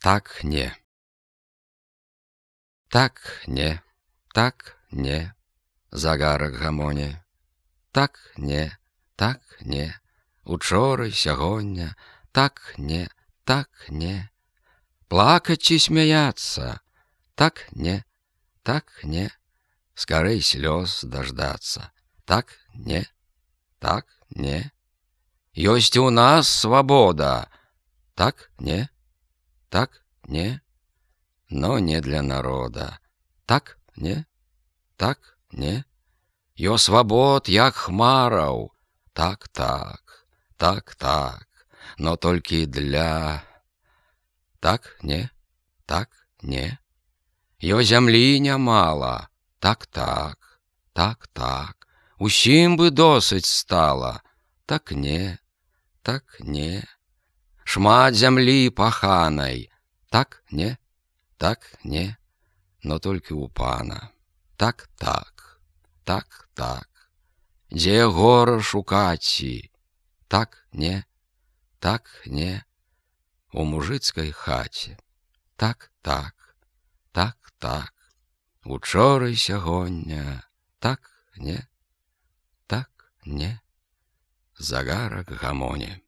Так не. Так не, так не, загарак гамоне. Так не, учора і сягоння. Так не, плакаць ці смяяцца. Так не, скорей слёз дождаться. Так не, ёсць у нас свабода. Так не, но не для народа. Так не, ё свабод як хмараў. Так, но толькі для. Так не, ё зямлі нямала. Так, усім бы досыць стала. Так не, шмат зямлі паханай. Так не, но толькі ў пана. Так, дзе гора шукаці. Так не, у мужыцкай хаце. Так, учора і сягоння. Так не, загарак гамоне.